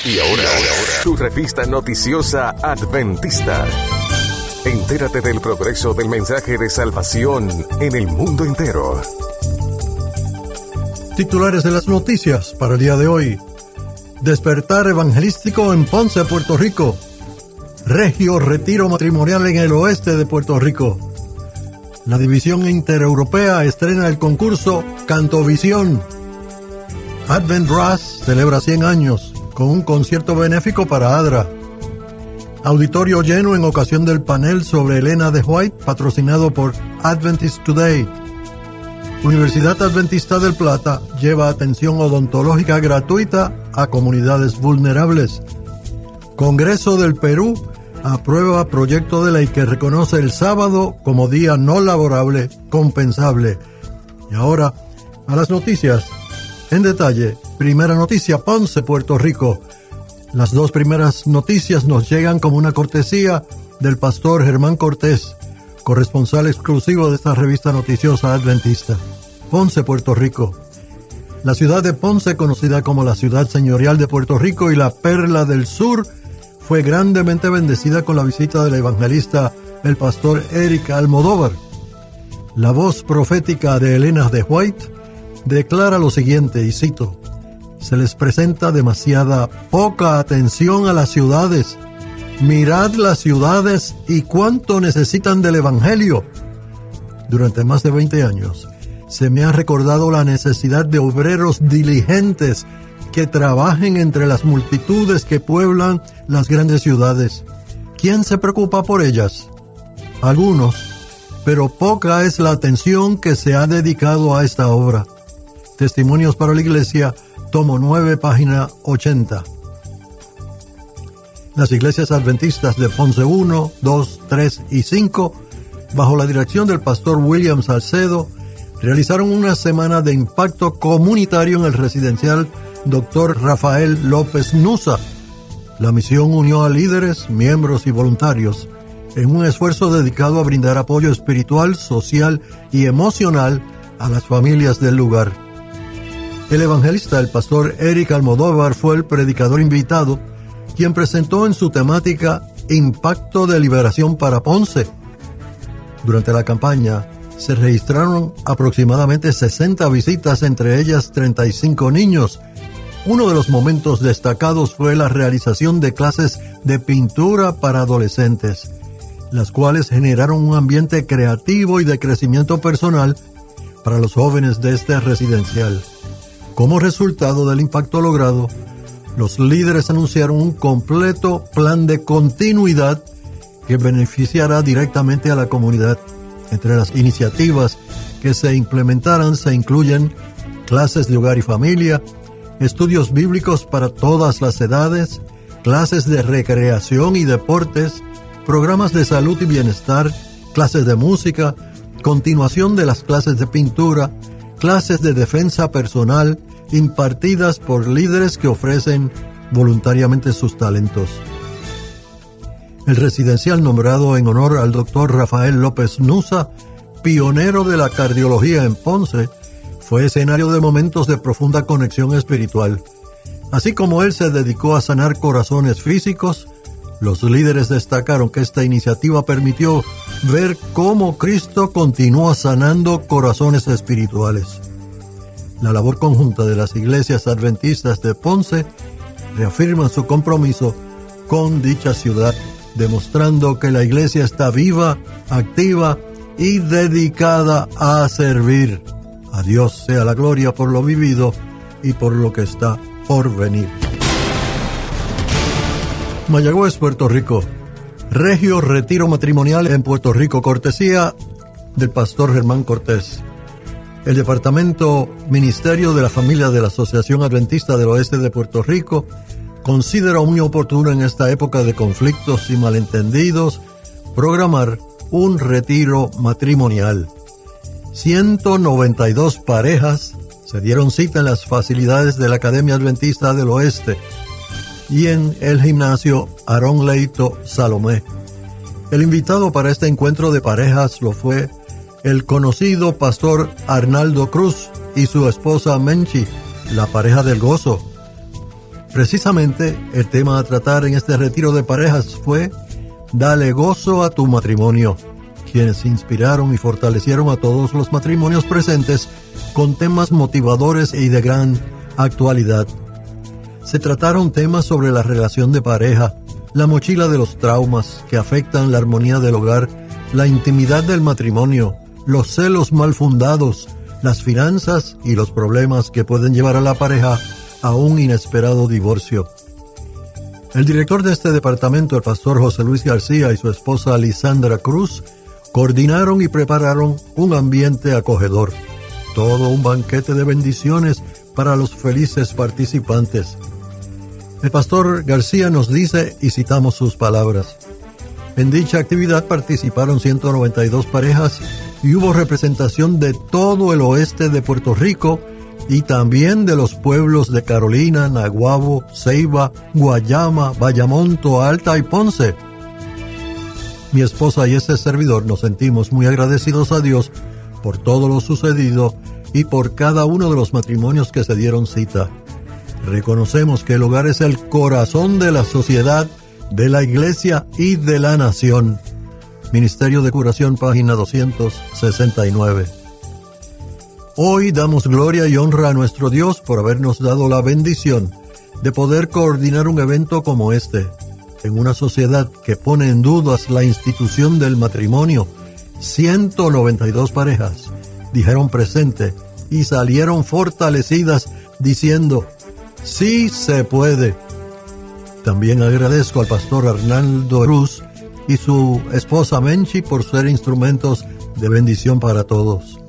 Y ahora, tu revista noticiosa Adventista. Entérate del progreso del mensaje de salvación en el mundo entero. Titulares de las noticias para el día de hoy. Despertar evangelístico en Ponce, Puerto Rico. Regio retiro matrimonial en el oeste de Puerto Rico. La División Intereuropea estrena el concurso Cantovisión. Advent Brass celebra 100 años con un concierto benéfico para ADRA. Auditorio lleno en ocasión del panel sobre Elena de White, patrocinado por Adventist Today. Universidad Adventista del Plata lleva atención odontológica gratuita a comunidades vulnerables. Congreso del Perú aprueba proyecto de ley que reconoce el sábado como día no laborable compensable. Y ahora, a las noticias. En detalle, primera noticia, Ponce, Puerto Rico. Las dos primeras noticias nos llegan como una cortesía del pastor Germán Cortés, corresponsal exclusivo de esta revista noticiosa adventista. Ponce, Puerto Rico. La ciudad de Ponce, conocida como la ciudad señorial de Puerto Rico y la perla del sur, fue grandemente bendecida con la visita del evangelista, el pastor Eric Almodóvar. La voz profética de Elena de White declara lo siguiente, y cito: se les presenta demasiada poca atención a las ciudades. Mirad las ciudades y cuánto necesitan del evangelio. Durante más de 20 años se me ha recordado la necesidad de obreros diligentes que trabajen entre las multitudes que pueblan las grandes ciudades. ¿Quién se preocupa por ellas? Algunos, pero poca es la atención que se ha dedicado a esta obra. Testimonios para la Iglesia, tomo 9, página 80. Las iglesias adventistas de Ponce 1, 2, 3 y 5, bajo la dirección del pastor William Salcedo, realizaron una semana de impacto comunitario en el residencial Dr. Rafael López Nusa. La misión unió a líderes, miembros y voluntarios en un esfuerzo dedicado a brindar apoyo espiritual, social y emocional a las familias del lugar. El evangelista, el pastor Eric Almodóvar, fue el predicador invitado, quien presentó en su temática Impacto de Liberación para Ponce. Durante la campaña se registraron aproximadamente 60 visitas, entre ellas 35 niños. Uno de los momentos destacados fue la realización de clases de pintura para adolescentes, las cuales generaron un ambiente creativo y de crecimiento personal para los jóvenes de este residencial. Como resultado del impacto logrado, los líderes anunciaron un completo plan de continuidad que beneficiará directamente a la comunidad. Entre las iniciativas que se implementarán se incluyen clases de hogar y familia, estudios bíblicos para todas las edades, clases de recreación y deportes, programas de salud y bienestar, clases de música, continuación de las clases de pintura, clases de defensa personal, impartidas por líderes que ofrecen voluntariamente sus talentos. El residencial, nombrado en honor al Dr. Rafael López Nusa, pionero de la cardiología en Ponce, fue escenario de momentos de profunda conexión espiritual. Así como él se dedicó a sanar corazones físicos, los líderes destacaron que esta iniciativa permitió ver cómo Cristo continúa sanando corazones espirituales. La labor conjunta de las iglesias adventistas de Ponce reafirma su compromiso con dicha ciudad, demostrando que la iglesia está viva, activa y dedicada a servir. A Dios sea la gloria por lo vivido y por lo que está por venir. Mayagüez, Puerto Rico. Regio retiro matrimonial en Puerto Rico, cortesía del pastor Germán Cortés. El Departamento Ministerio de la Familia de la Asociación Adventista del Oeste de Puerto Rico considera muy oportuno en esta época de conflictos y malentendidos programar un retiro matrimonial. 192 parejas se dieron cita en las facilidades de la Academia Adventista del Oeste y en el gimnasio Aarón Leito Salomé. El invitado para este encuentro de parejas lo fue el conocido pastor Arnaldo Cruz y su esposa Menchi, la pareja del gozo. Precisamente, el tema a tratar en este retiro de parejas fue Dale gozo a tu matrimonio, quienes inspiraron y fortalecieron a todos los matrimonios presentes con temas motivadores y de gran actualidad. Se trataron temas sobre la relación de pareja, la mochila de los traumas que afectan la armonía del hogar, la intimidad del matrimonio, los celos mal fundados, las finanzas y los problemas que pueden llevar a la pareja a un inesperado divorcio. El director de este departamento, el pastor José Luis García, y su esposa Lisandra Cruz, coordinaron y prepararon un ambiente acogedor. Todo un banquete de bendiciones para los felices participantes. El pastor García nos dice, y citamos sus palabras: en dicha actividad participaron 192 parejas y hubo representación de todo el oeste de Puerto Rico y también de los pueblos de Carolina, Naguabo, Ceiba, Guayama, Bayamón, Toa Alta y Ponce. Mi esposa y este servidor nos sentimos muy agradecidos a Dios por todo lo sucedido y por cada uno de los matrimonios que se dieron cita. Reconocemos que el hogar es el corazón de la sociedad, de la iglesia y de la nación. Ministerio de Curación, página 269. Hoy damos gloria y honra a nuestro Dios por habernos dado la bendición de poder coordinar un evento como este, en una sociedad que pone en dudas la institución del matrimonio. 192 parejas dijeron presente y salieron fortalecidas diciendo: sí se puede. También agradezco al pastor Arnaldo Cruz y su esposa Menchi por ser instrumentos de bendición para todos.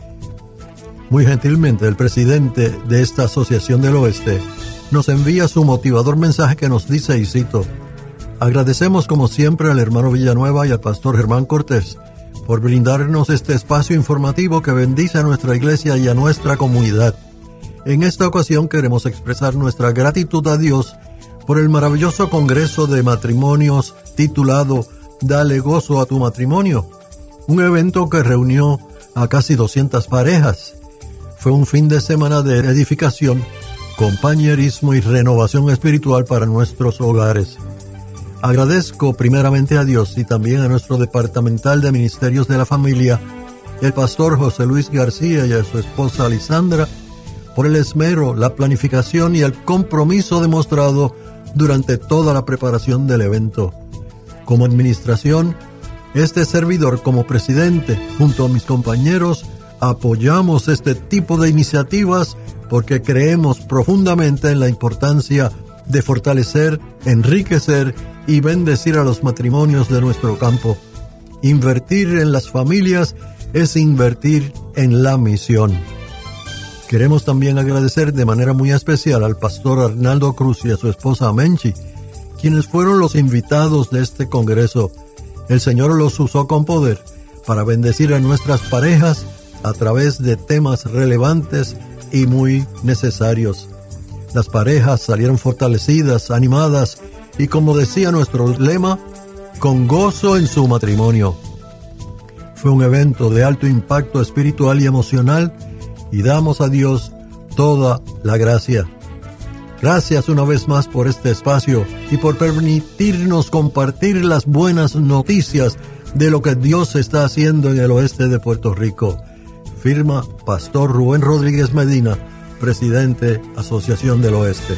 Muy gentilmente, el presidente de esta Asociación del Oeste nos envía su motivador mensaje que nos dice, y cito: agradecemos como siempre al hermano Villanueva y al pastor Germán Cortés por brindarnos este espacio informativo que bendice a nuestra iglesia y a nuestra comunidad. En esta ocasión queremos expresar nuestra gratitud a Dios por el maravilloso Congreso de Matrimonios titulado Dale gozo a tu matrimonio, un evento que reunió a casi 200 parejas. Fue un fin de semana de edificación, compañerismo y renovación espiritual para nuestros hogares. Agradezco primeramente a Dios y también a nuestro departamental de Ministerios de la Familia, el pastor José Luis García y a su esposa Lisandra, por el esmero, la planificación y el compromiso demostrado durante toda la preparación del evento. Como administración, este servidor como presidente, junto a mis compañeros, apoyamos este tipo de iniciativas porque creemos profundamente en la importancia de fortalecer, enriquecer y bendecir a los matrimonios de nuestro campo. Invertir en las familias es invertir en la misión. Queremos también agradecer de manera muy especial al pastor Arnaldo Cruz y a su esposa Menchi, quienes fueron los invitados de este congreso. El Señor los usó con poder para bendecir a nuestras parejas a través de temas relevantes y muy necesarios. Las parejas salieron fortalecidas, animadas y, como decía nuestro lema, con gozo en su matrimonio. Fue un evento de alto impacto espiritual y emocional y damos a Dios toda la gracia. Gracias una vez más por este espacio y por permitirnos compartir las buenas noticias de lo que Dios está haciendo en el oeste de Puerto Rico. Firma Pastor Rubén Rodríguez Medina, presidente, Asociación del Oeste.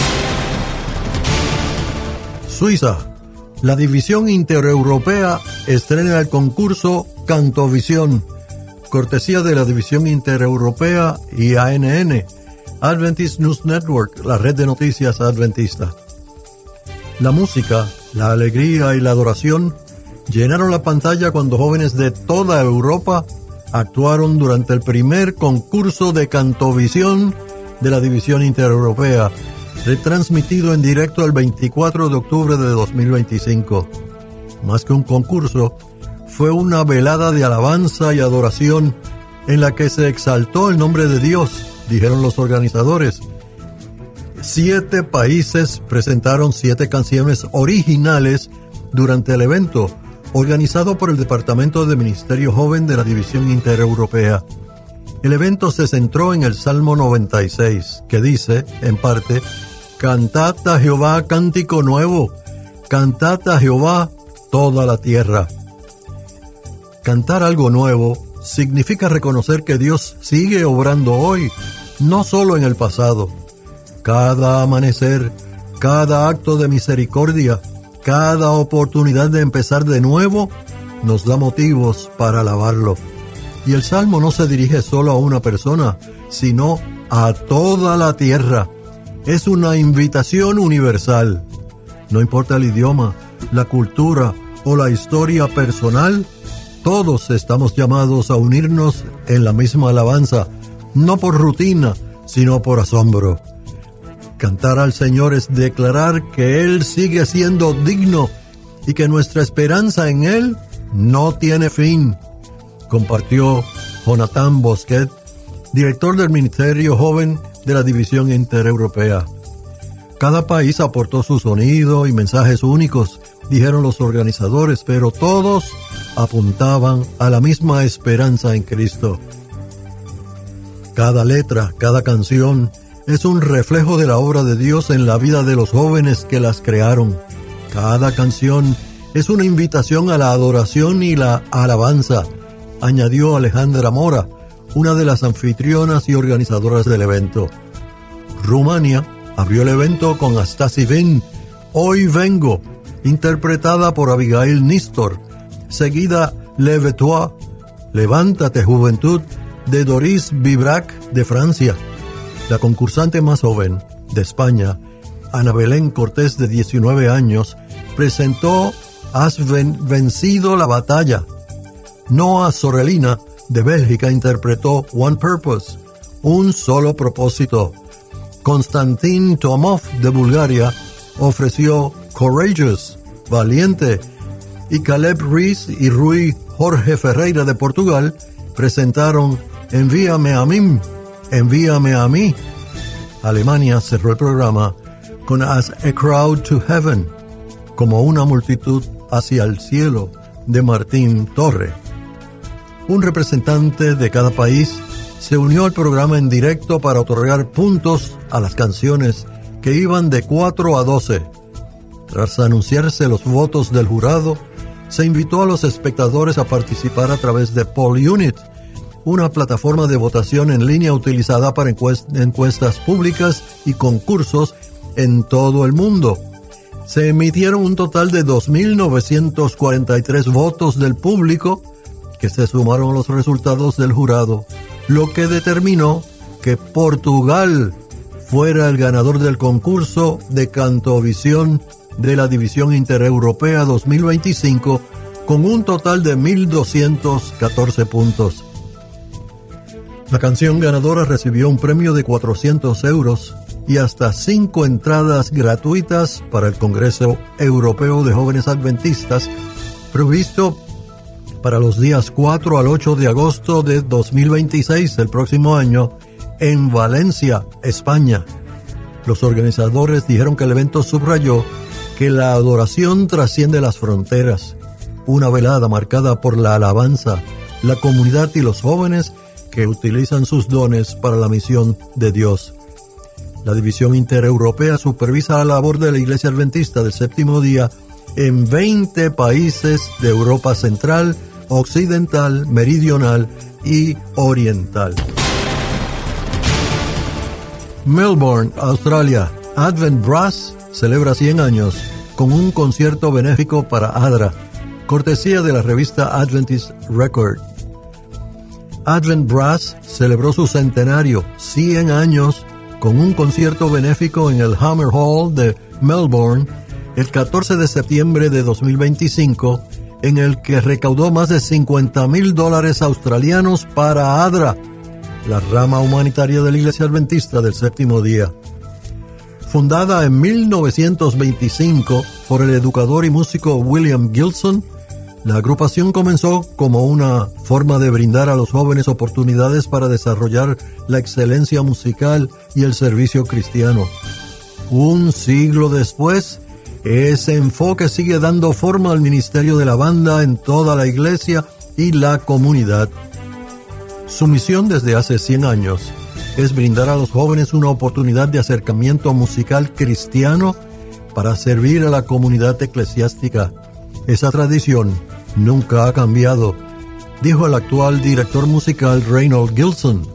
Suiza. La División Intereuropea estrena el concurso Cantovisión, cortesía de la División Intereuropea y ANN, Adventist News Network, la red de noticias adventista. La música, la alegría y la adoración llenaron la pantalla cuando jóvenes de toda Europa actuaron durante el primer concurso de Cantovisión de la División Intereuropea, retransmitido en directo el 24 de octubre de 2025. Más que un concurso, fue una velada de alabanza y adoración en la que se exaltó el nombre de Dios, dijeron los organizadores. 7 países presentaron 7 canciones originales durante el evento, organizado por el Departamento de Ministerio Joven de la División Intereuropea. El evento se centró en el Salmo 96, que dice, en parte, Cantad a Jehová cántico nuevo, cantad a Jehová toda la tierra. Cantar algo nuevo significa reconocer que Dios sigue obrando hoy, no solo en el pasado. Cada amanecer, cada acto de misericordia, cada oportunidad de empezar de nuevo, nos da motivos para alabarlo. Y el Salmo no se dirige solo a una persona, sino a toda la tierra. Es una invitación universal. No importa el idioma, la cultura o la historia personal, todos estamos llamados a unirnos en la misma alabanza, no por rutina, sino por asombro. Cantar al Señor es declarar que Él sigue siendo digno y que nuestra esperanza en Él no tiene fin, compartió Jonathan Bosquet, director del Ministerio Joven de la División Intereuropea. Cada país aportó su sonido y mensajes únicos, dijeron los organizadores, pero todos apuntaban a la misma esperanza en Cristo. Cada letra, cada canción es un reflejo de la obra de Dios en la vida de los jóvenes que las crearon. Cada canción es una invitación a la adoración y la alabanza, añadió Alejandra Mora, una de las anfitrionas y organizadoras del evento. Rumania abrió el evento con Astasi Vin, Hoy Vengo, interpretada por Abigail Nistor, seguida Lève-toi, Levántate Juventud, de Doris Vibrac de Francia. La concursante más joven, de España, Ana Belén Cortés, de 19 años, presentó Has vencido la batalla. Noa Sorelina, de Bélgica, interpretó One Purpose, un solo propósito. Konstantin Tomov, de Bulgaria, ofreció Courageous, valiente. Y Caleb Rees y Rui Jorge Ferreira, de Portugal, presentaron Envíame a mí, envíame a mí. Alemania cerró el programa con As a Crowd to Heaven, como una multitud hacia el cielo, de Martín Torre. Un representante de cada país se unió al programa en directo para otorgar puntos a las canciones que iban de 4 a 12. Tras anunciarse los votos del jurado, se invitó a los espectadores a participar a través de Poll Unit, una plataforma de votación en línea utilizada para encuestas públicas y concursos en todo el mundo. Se emitieron un total de 2.943 votos del público, que se sumaron a los resultados del jurado, lo que determinó que Portugal fuera el ganador del concurso de Cantovisión de la División Intereuropea 2025 con un total de 1.214 puntos. La canción ganadora recibió un premio de 400 euros y hasta 5 entradas gratuitas para el Congreso Europeo de Jóvenes Adventistas, previsto para los días 4 al 8 de agosto de 2026, el próximo año, en Valencia, España. Los organizadores dijeron que el evento subrayó que la adoración trasciende las fronteras, una velada marcada por la alabanza, la comunidad y los jóvenes que utilizan sus dones para la misión de Dios. La División Intereuropea supervisa la labor de la Iglesia Adventista del Séptimo Día en 20 países de Europa Central, Occidental, Meridional y Oriental. Melbourne, Australia. Advent Brass celebra 100 años con un concierto benéfico para ADRA, cortesía de la revista Adventist Record. Advent Brass celebró su centenario, 100 años, con un concierto benéfico en el Hammer Hall de Melbourne el 14 de septiembre de 2025, en el que recaudó más de $50,000 australianos para ADRA, la rama humanitaria de la Iglesia Adventista del Séptimo Día. Fundada en 1925 por el educador y músico William Gilson, la agrupación comenzó como una forma de brindar a los jóvenes oportunidades para desarrollar la excelencia musical y el servicio cristiano. Un siglo después, ese enfoque sigue dando forma al ministerio de la banda en toda la iglesia y la comunidad. Su misión desde hace 100 años es brindar a los jóvenes una oportunidad de acercamiento musical cristiano para servir a la comunidad eclesiástica. Esa tradición nunca ha cambiado, dijo el actual director musical Reynold Gilson.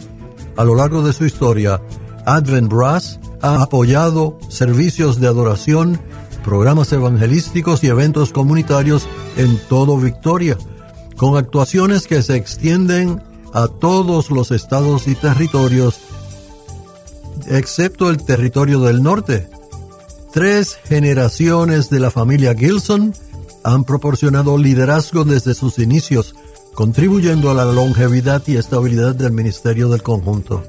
A lo largo de su historia, Advent Brass ha apoyado servicios de adoración, programas evangelísticos y eventos comunitarios en todo Victoria, con actuaciones que se extienden a todos los estados y territorios, excepto el territorio del norte. 3 generaciones de la familia Gilson han proporcionado liderazgo desde sus inicios, contribuyendo a la longevidad y estabilidad del ministerio del conjunto.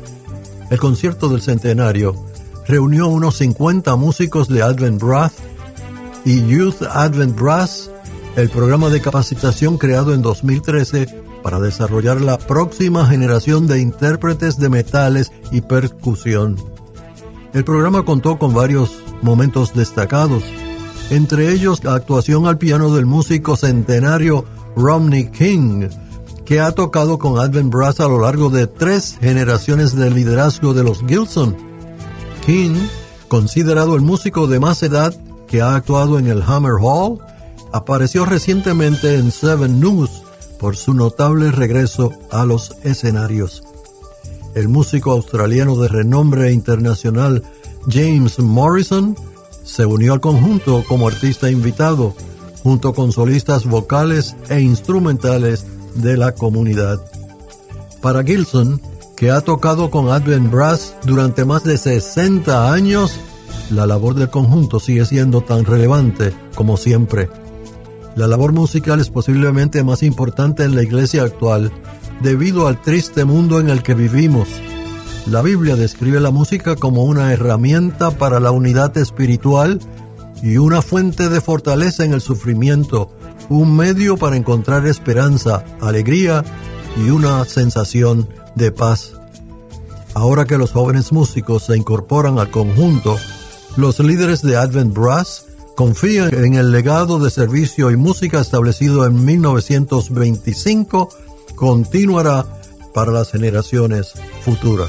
El concierto del centenario reunió unos 50 músicos de Advent Brass y Youth Advent Brass, el programa de capacitación creado en 2013 para desarrollar la próxima generación de intérpretes de metales y percusión. El programa contó con varios momentos destacados, entre ellos la actuación al piano del músico centenario Romney King, que ha tocado con Advent Brass a lo largo de 3 generaciones de liderazgo de los Gilson. King, considerado el músico de más edad que ha actuado en el Hammer Hall, apareció recientemente en 7 News por su notable regreso a los escenarios. El músico australiano de renombre internacional James Morrison se unió al conjunto como artista invitado, junto con solistas vocales e instrumentales de la comunidad. Para Gilson, que ha tocado con Advent Brass durante más de 60 años, la labor del conjunto sigue siendo tan relevante como siempre. La labor musical es posiblemente más importante en la iglesia actual, debido al triste mundo en el que vivimos. La Biblia describe la música como una herramienta para la unidad espiritual y una fuente de fortaleza en el sufrimiento, un medio para encontrar esperanza, alegría y una sensación de paz. Ahora que los jóvenes músicos se incorporan al conjunto, los líderes de Advent Brass confían en el legado de servicio y música establecido en 1925 continuará para las generaciones futuras.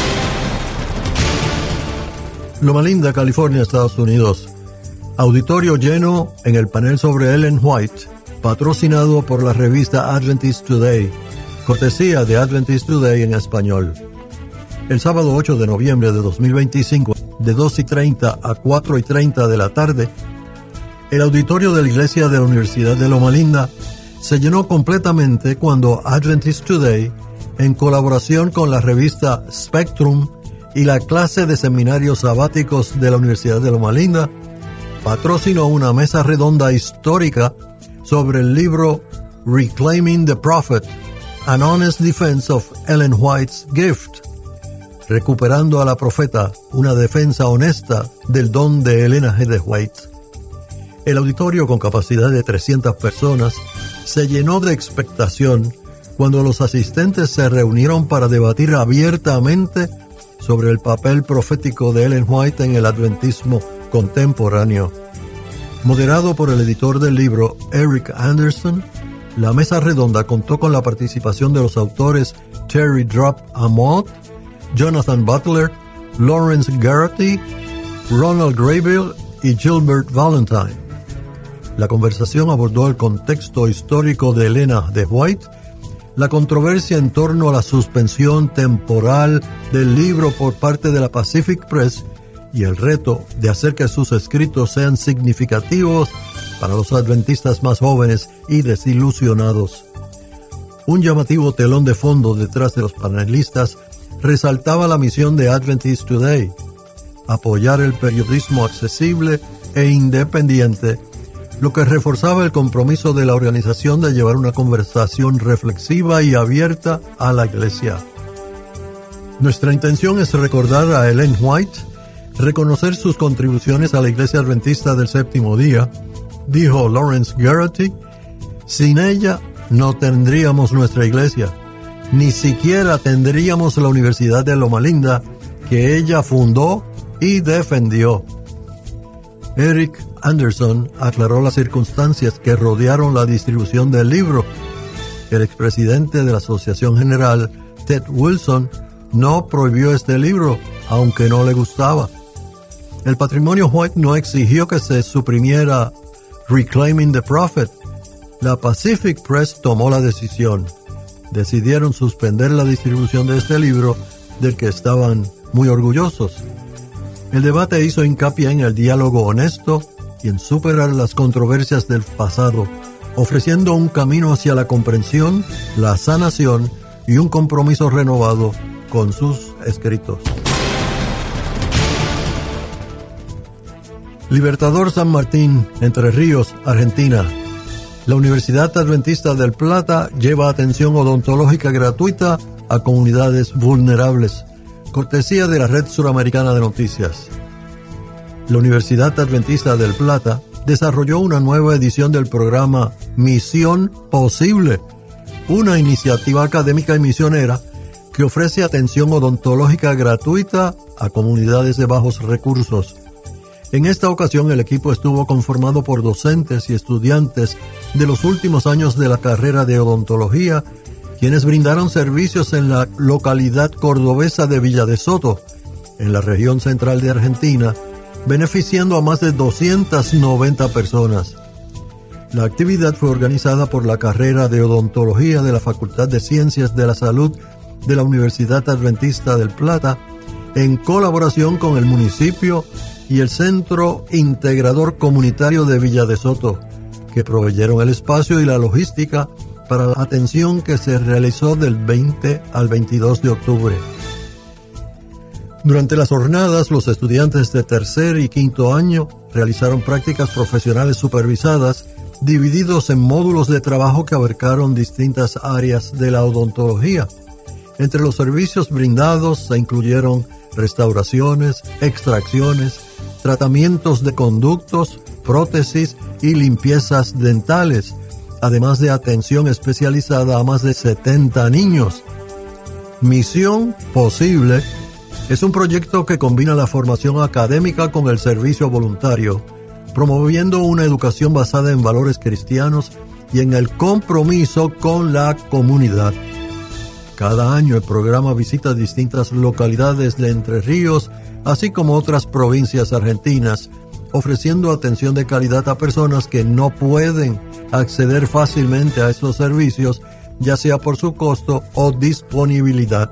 Loma Linda, California, Estados Unidos. Auditorio lleno en el panel sobre Ellen White, patrocinado por la revista Adventist Today, cortesía de Adventist Today en español. El sábado 8 de noviembre de 2025, de 2:30 a 4:30 de la tarde, el auditorio de la iglesia de la Universidad de Loma Linda se llenó completamente cuando Adventist Today, en colaboración con la revista Spectrum y la clase de seminarios sabáticos de la Universidad de Loma Linda, patrocinó una mesa redonda histórica sobre el libro Reclaiming the Prophet, An Honest Defense of Ellen White's Gift, recuperando a la profeta, una defensa honesta del don de Elena G. de White. El auditorio, con capacidad de 300 personas, se llenó de expectación cuando los asistentes se reunieron para debatir abiertamente sobre el papel profético de Ellen White en el adventismo contemporáneo. Moderado por el editor del libro, Eric Anderson, la mesa redonda contó con la participación de los autores Terry Drop Amott, Jonathan Butler, Lawrence Garrity, Ronald Graybill y Gilbert Valentine. La conversación abordó el contexto histórico de Elena de White, la controversia en torno a la suspensión temporal del libro por parte de la Pacific Press y el reto de hacer que sus escritos sean significativos para los adventistas más jóvenes y desilusionados. Un llamativo telón de fondo detrás de los panelistas resaltaba la misión de Adventist Today: apoyar el periodismo accesible e independiente, lo que reforzaba el compromiso de la organización de llevar una conversación reflexiva y abierta a la iglesia. Nuestra intención es recordar a Ellen White, reconocer sus contribuciones a la Iglesia Adventista del Séptimo Día, dijo Lawrence Garrity. Sin ella no tendríamos nuestra iglesia, ni siquiera tendríamos la Universidad de Loma Linda, que ella fundó y defendió. Eric Anderson aclaró las circunstancias que rodearon la distribución del libro. El expresidente de la Asociación General, Ted Wilson, no prohibió este libro, aunque no le gustaba. El patrimonio White no exigió que se suprimiera Reclaiming the Prophet. La Pacific Press tomó la decisión. Decidieron suspender la distribución de este libro, del que estaban muy orgullosos. El debate hizo hincapié en el diálogo honesto y en superar las controversias del pasado, ofreciendo un camino hacia la comprensión, la sanación y un compromiso renovado con sus escritos. Libertador San Martín, Entre Ríos, Argentina. La Universidad Adventista del Plata lleva atención odontológica gratuita a comunidades vulnerables, cortesía de la Red Suramericana de Noticias. La Universidad Adventista del Plata desarrolló una nueva edición del programa Misión Posible, una iniciativa académica y misionera que ofrece atención odontológica gratuita a comunidades de bajos recursos. En esta ocasión el equipo estuvo conformado por docentes y estudiantes de los últimos años de la carrera de odontología, quienes brindaron servicios en la localidad cordobesa de Villa de Soto, en la región central de Argentina, beneficiando a más de 290 personas. La actividad fue organizada por la carrera de odontología de la Facultad de Ciencias de la Salud de la Universidad Adventista del Plata, en colaboración con el municipio y el Centro Integrador Comunitario de Villa de Soto, que proveyeron el espacio y la logística para la atención que se realizó del 20 al 22 de octubre. Durante las jornadas, los estudiantes de tercer y quinto año realizaron prácticas profesionales supervisadas, divididos en módulos de trabajo que abarcaron distintas áreas de la odontología. Entre los servicios brindados se incluyeron restauraciones, extracciones, tratamientos de conductos, prótesis y limpiezas dentales, además de atención especializada a más de 70 niños. Misión Posible es un proyecto que combina la formación académica con el servicio voluntario, promoviendo una educación basada en valores cristianos y en el compromiso con la comunidad. Cada año el programa visita distintas localidades de Entre Ríos, así como otras provincias argentinas, ofreciendo atención de calidad a personas que no pueden acceder fácilmente a estos servicios, ya sea por su costo o disponibilidad.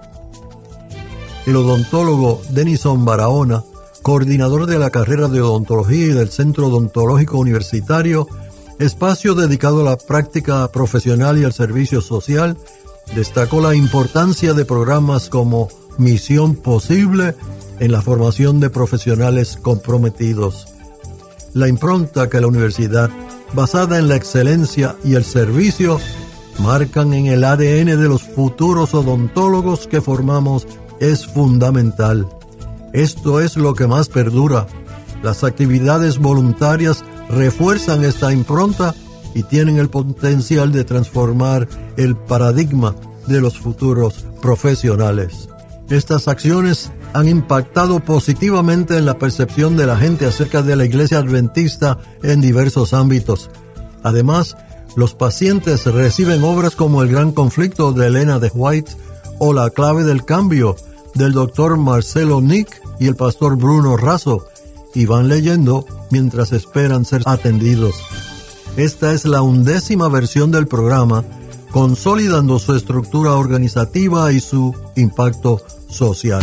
El odontólogo Denison Barahona, coordinador de la carrera de odontología y del Centro Odontológico Universitario, espacio dedicado a la práctica profesional y al servicio social, destacó la importancia de programas como Misión Posible en la formación de profesionales comprometidos. La impronta que la universidad, basada en la excelencia y el servicio, marcan en el ADN de los futuros odontólogos que formamos es fundamental. Esto es lo que más perdura. Las actividades voluntarias refuerzan esta impronta y tienen el potencial de transformar el paradigma de los futuros profesionales. Estas acciones han impactado positivamente en la percepción de la gente acerca de la Iglesia Adventista en diversos ámbitos. Además, los pacientes reciben obras como El Gran Conflicto de Elena de White o La Clave del Cambio del Dr. Marcelo Nick y el pastor Bruno Razo, y van leyendo mientras esperan ser atendidos. Esta es la 11ª versión del programa, consolidando su estructura organizativa y su impacto social.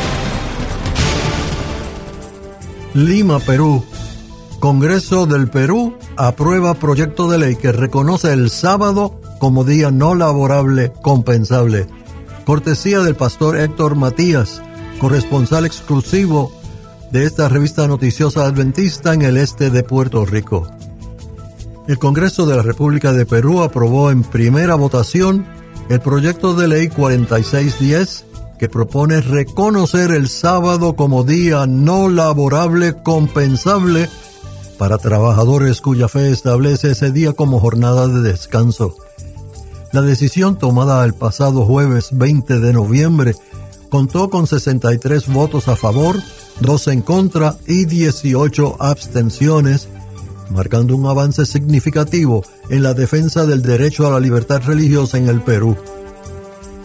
Lima, Perú. Congreso del Perú aprueba proyecto de ley que reconoce el sábado como día no laborable compensable. Cortesía del pastor Héctor Matías, corresponsal exclusivo de esta revista noticiosa adventista en el este de Puerto Rico. El Congreso de la República de Perú aprobó en primera votación el proyecto de ley 4610, que propone reconocer el sábado como día no laborable compensable para trabajadores cuya fe establece ese día como jornada de descanso. La decisión, tomada el pasado jueves 20 de noviembre, contó con 63 votos a favor, 2 en contra y 18 abstenciones, marcando un avance significativo en la defensa del derecho a la libertad religiosa en el Perú.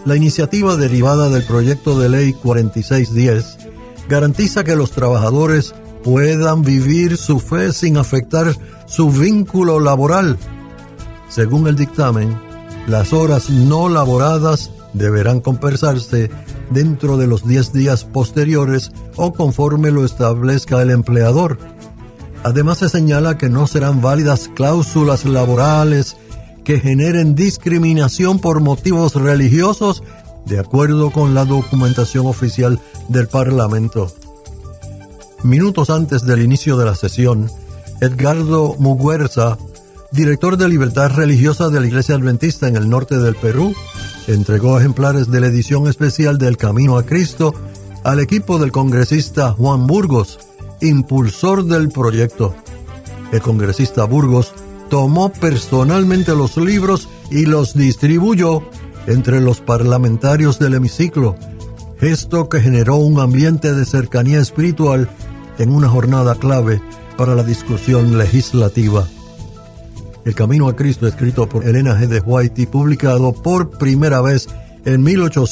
La iniciativa derivada del proyecto de ley 4610 garantiza que los trabajadores puedan vivir su fe sin afectar su vínculo laboral. Según el dictamen, las horas no laboradas deberán compensarse dentro de los 10 días posteriores o conforme lo establezca el empleador. Además, se señala que no serán válidas cláusulas laborales que generen discriminación por motivos religiosos, de acuerdo con la documentación oficial del Parlamento. Minutos antes del inicio de la sesión, Edgardo Muguerza, director de Libertad Religiosa de la Iglesia Adventista en el norte del Perú, entregó ejemplares de la edición especial del Camino a Cristo al equipo del congresista Juan Burgos, impulsor del proyecto. El congresista Burgos tomó personalmente los libros y los distribuyó entre los parlamentarios del hemiciclo, gesto que generó un ambiente de cercanía espiritual en una jornada clave para la discusión legislativa. El Camino a Cristo, escrito por Elena G. de White y publicado por primera vez en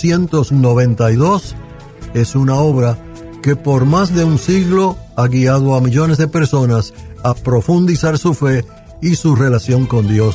1892, es una obra que por más de un siglo ha guiado a millones de personas a profundizar su fe y su relación con Dios.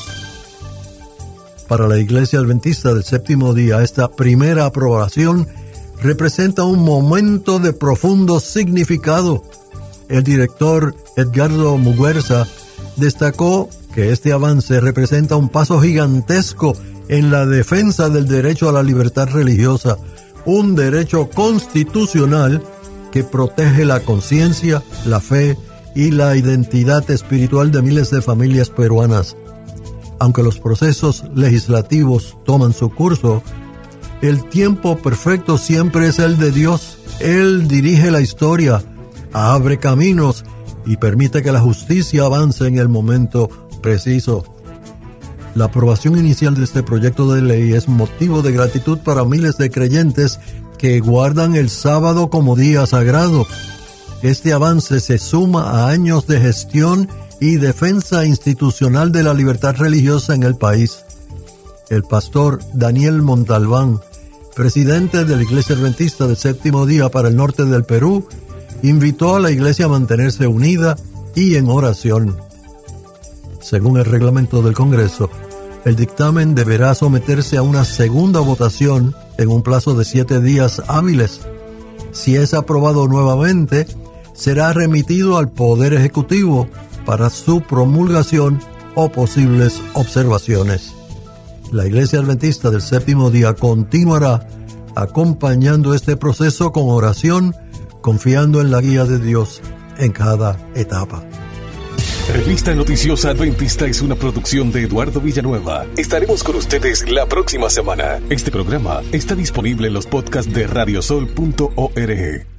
Para la Iglesia Adventista del Séptimo Día, esta primera aprobación representa un momento de profundo significado. El director Edgardo Muguerza destacó que este avance representa un paso gigantesco en la defensa del derecho a la libertad religiosa, un derecho constitucional que protege la conciencia, la fe y la identidad espiritual de miles de familias peruanas. Aunque los procesos legislativos toman su curso, el tiempo perfecto siempre es el de Dios. Él dirige la historia, abre caminos y permite que la justicia avance en el momento preciso. La aprobación inicial de este proyecto de ley es motivo de gratitud para miles de creyentes que guardan el sábado como día sagrado. Este avance se suma a años de gestión y defensa institucional de la libertad religiosa en el país. El pastor Daniel Montalbán, presidente de la Iglesia Adventista del Séptimo Día para el norte del Perú, invitó a la Iglesia a mantenerse unida y en oración. Según el reglamento del Congreso, el dictamen deberá someterse a una segunda votación en un plazo de 7 días hábiles. Si es aprobado nuevamente, será remitido al Poder Ejecutivo para su promulgación o posibles observaciones. La Iglesia Adventista del Séptimo Día continuará acompañando este proceso con oración, confiando en la guía de Dios en cada etapa. Revista Noticiosa Adventista es una producción de Eduardo Villanueva. Estaremos con ustedes la próxima semana. Este programa está disponible en los podcasts de radiosol.org.